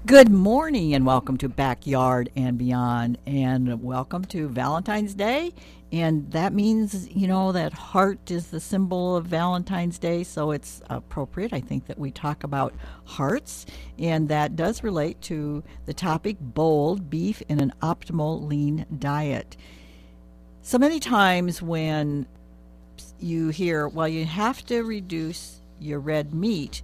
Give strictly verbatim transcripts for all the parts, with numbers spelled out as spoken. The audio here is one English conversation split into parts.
Good morning and welcome to Backyard and Beyond, and welcome to Valentine's Day. And that means, you know, that heart is the symbol of Valentine's Day, so it's appropriate, I think, that we talk about hearts. And that does relate to the topic bold beef in an optimal lean diet. So many times when you hear, well, you have to reduce your red meat,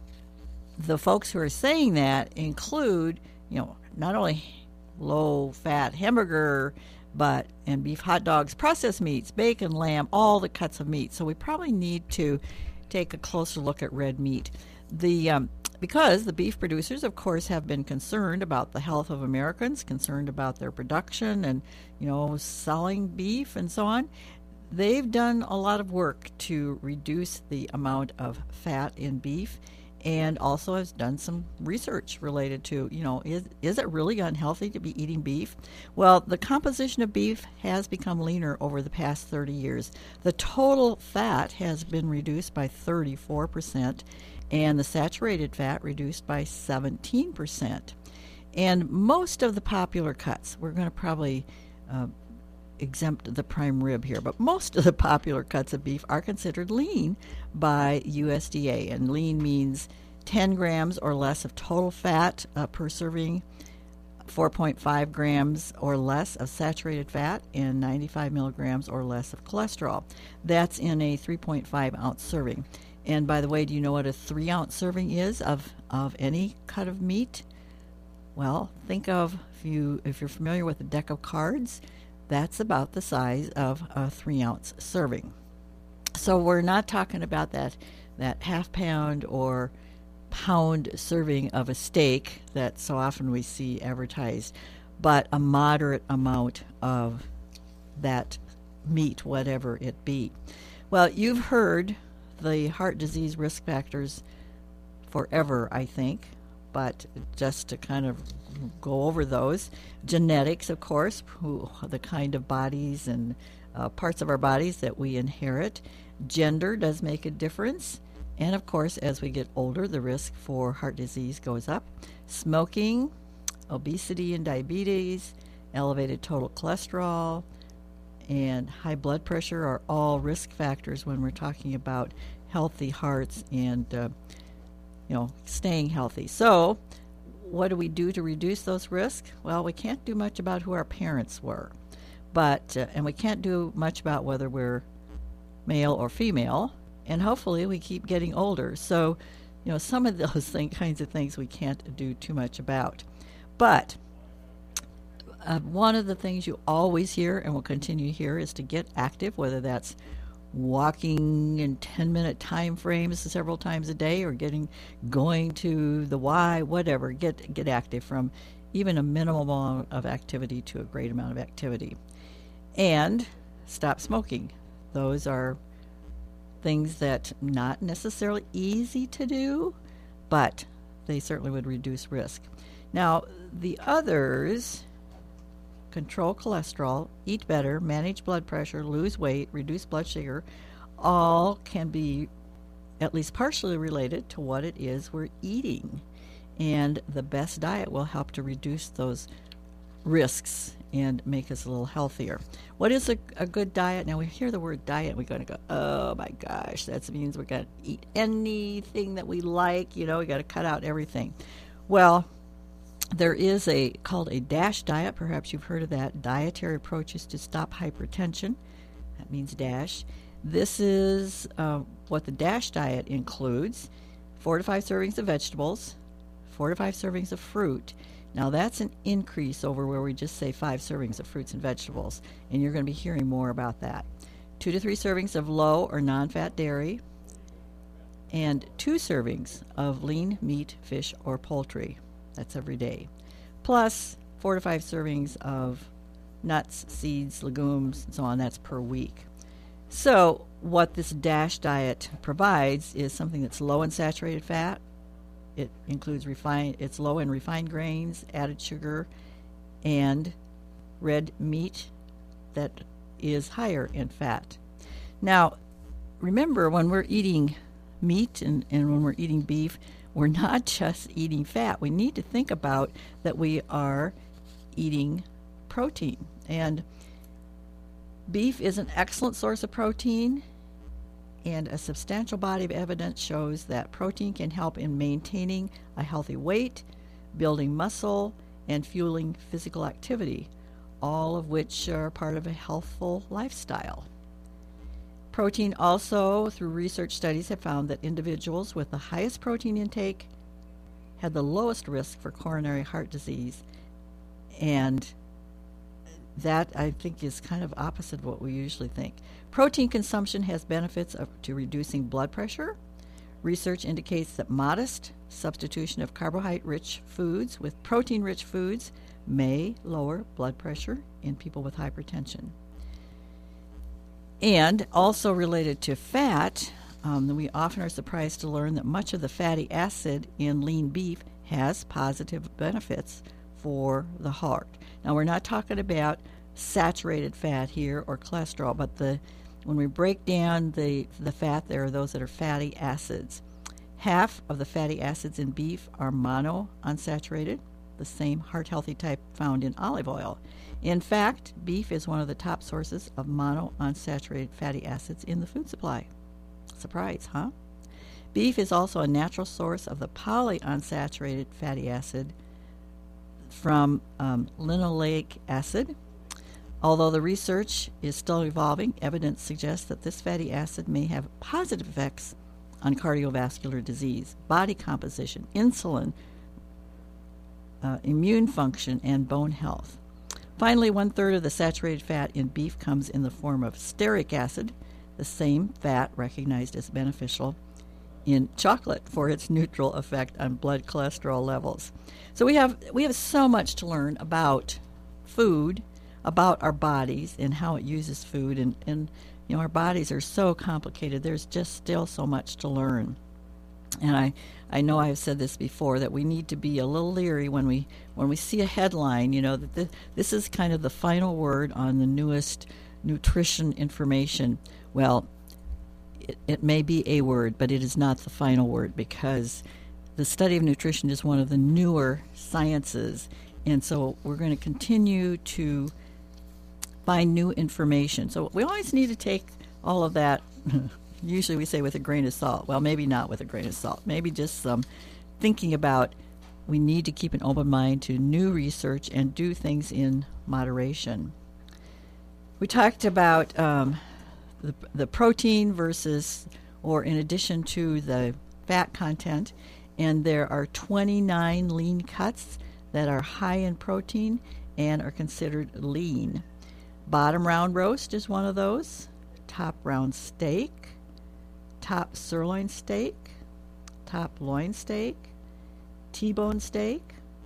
the folks who are saying that include, you know, not only low-fat hamburger, but and beef hot dogs, processed meats, bacon, lamb, all the cuts of meat. So we probably need to take a closer look at red meat. The um, because the beef producers, of course, have been concerned about the health of Americans, concerned about their production and, you know, selling beef and so on. They've done a lot of work to reduce the amount of fat in beef, and also has done some research related to, you know, is is it really unhealthy to be eating beef? Well, the composition of beef has become leaner over the past thirty years. The total fat has been reduced by thirty-four percent, and the saturated fat reduced by seventeen percent. And most of the popular cuts, we're going to probably uh, exempt the prime rib here, but most of the popular cuts of beef are considered lean by U S D A, and lean means ten grams or less of total fat uh, per serving, four point five grams or less of saturated fat, and ninety-five milligrams or less of cholesterol. That's in a three point five ounce serving. And by the way, do you know what a three ounce serving is of, of any cut of meat? Well, think of, if you if you're familiar with a deck of cards, that's about the size of a three ounce serving. So we're not talking about that that half pound or pound serving of a steak that so often we see advertised, but a moderate amount of that meat, whatever it be. Well, you've heard the heart disease risk factors forever, I think, but just to kind of go over those. Genetics, of course, who, the kind of bodies and uh, parts of our bodies that we inherit. Gender does make a difference. And, of course, as we get older, the risk for heart disease goes up. Smoking, obesity and diabetes, elevated total cholesterol, and high blood pressure are all risk factors when we're talking about healthy hearts and, uh, you know, staying healthy. So, what do we do to reduce those risks? Well, we can't do much about who our parents were, but uh, and we can't do much about whether we're male or female, and hopefully we keep getting older. So, you know, some of those thing, kinds of things we can't do too much about. But uh, one of the things you always hear and will continue to hear is to get active, whether that's walking in ten minute time frames several times a day, or getting going to the Y, whatever. Get get active, from even a minimal amount of activity to a great amount of activity. And stop smoking. Those are things that not necessarily easy to do, but they certainly would reduce risk. Now, the others: control cholesterol, eat better, manage blood pressure, lose weight, reduce blood sugar, all can be at least partially related to what it is we're eating. And the best diet will help to reduce those risks and make us a little healthier. What is a, a good diet? Now, we hear the word diet, we're going to go, oh my gosh, that means we're going to eat anything that we like, you know, we got to cut out everything. Well, there is a called a DASH diet. Perhaps you've heard of that. Dietary approaches to stop hypertension. That means DASH. This is uh, what the DASH diet includes: four to five servings of vegetables, four to five servings of fruit. Now that's an increase over where we just say five servings of fruits and vegetables, and you're going to be hearing more about that. Two to three servings of low or non-fat dairy, and two servings of lean meat, fish, or poultry. That's every day. Plus four to five servings of nuts, seeds, legumes, and so on. That's per week. So what this DASH diet provides is something that's low in saturated fat. It includes refined, it's low in refined grains, added sugar, and red meat that is higher in fat. Now, remember, when we're eating meat and, and when we're eating beef, we're not just eating fat. We need to think about that we are eating protein. And beef is an excellent source of protein, and a substantial body of evidence shows that protein can help in maintaining a healthy weight, building muscle, and fueling physical activity, all of which are part of a healthful lifestyle. Protein also, through research studies, have found that individuals with the highest protein intake had the lowest risk for coronary heart disease. And that, I think, is kind of opposite of what we usually think. Protein consumption has benefits of, to reducing blood pressure. Research indicates that modest substitution of carbohydrate-rich foods with protein-rich foods may lower blood pressure in people with hypertension. And also related to fat, um, we often are surprised to learn that much of the fatty acid in lean beef has positive benefits for the heart. Now, we're not talking about saturated fat here or cholesterol, but the when we break down the, the fat, there are those that are fatty acids. Half of the fatty acids in beef are monounsaturated, the same heart-healthy type found in olive oil. In fact, beef is one of the top sources of monounsaturated fatty acids in the food supply. Surprise, huh? Beef is also a natural source of the polyunsaturated fatty acid from um, linoleic acid. Although the research is still evolving, evidence suggests that this fatty acid may have positive effects on cardiovascular disease, body composition, insulin, uh, immune function, and bone health. Finally, one-third of the saturated fat in beef comes in the form of stearic acid, the same fat recognized as beneficial in chocolate for its neutral effect on blood cholesterol levels. So we have we have so much to learn about food, about our bodies and how it uses food, and, and you know, our bodies are so complicated. There's just still so much to learn. And I, I know I've said this before, that we need to be a little leery when we when we see a headline, you know, that the, this is kind of the final word on the newest nutrition information. Well, it, it may be a word, but it is not the final word, because the study of nutrition is one of the newer sciences. And so we're going to continue to find new information. So we always need to take all of that, usually we say with a grain of salt. Well, maybe not with a grain of salt. Maybe just some thinking about, we need to keep an open mind to new research and do things in moderation. We talked about um, the, the protein versus, or in addition to the fat content, and there are twenty-nine lean cuts that are high in protein and are considered lean. Bottom round roast is one of those. Top round steak, top sirloin steak, top loin steak, T-bone steak,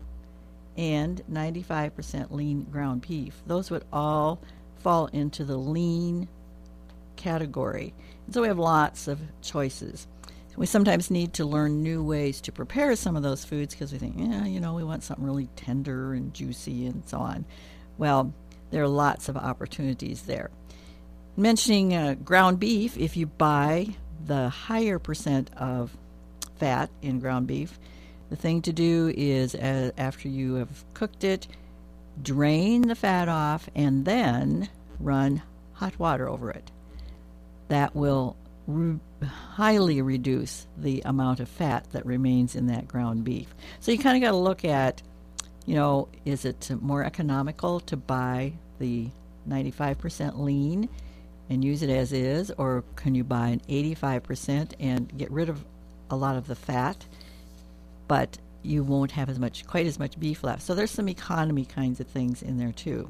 and ninety-five percent lean ground beef. Those would all fall into the lean category. And so we have lots of choices. We sometimes need to learn new ways to prepare some of those foods because we think, yeah, you know, we want something really tender and juicy and so on. Well, there are lots of opportunities there. Mentioning uh, ground beef, if you buy the higher percent of fat in ground beef, the thing to do is, uh, after you have cooked it, drain the fat off and then run hot water over it. That will re- highly reduce the amount of fat that remains in that ground beef. So you kind of got to look at, you know, is it more economical to buy the ninety-five percent lean and use it as is, or can you buy an eighty-five percent and get rid of a lot of the fat, but you won't have as much, quite as much beef left? So there's some economy kinds of things in there too.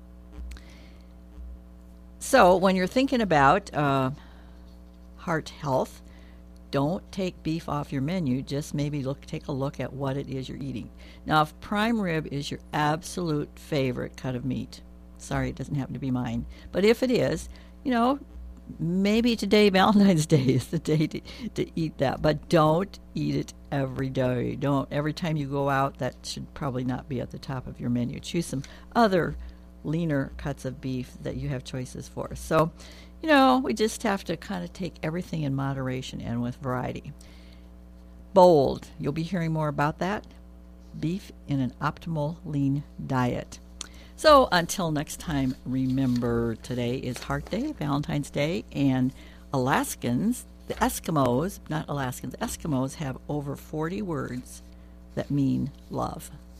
So when you're thinking about uh, heart health, don't take beef off your menu. Just maybe look, take a look at what it is you're eating. Now, if prime rib is your absolute favorite cut of meat, sorry, it doesn't happen to be mine, but if it is, you know, maybe today, Valentine's Day, is the day to, to eat that. But don't eat it every day. Don't, every time you go out, that should probably not be at the top of your menu. Choose some other leaner cuts of beef that you have choices for. So, you know, we just have to kind of take everything in moderation and with variety. bold. You'll be hearing more about that. Beef in an optimal lean diet. So until next time, remember today is Heart Day, Valentine's Day, and Alaskans, the Eskimos, not Alaskans, Eskimos have over forty words that mean love.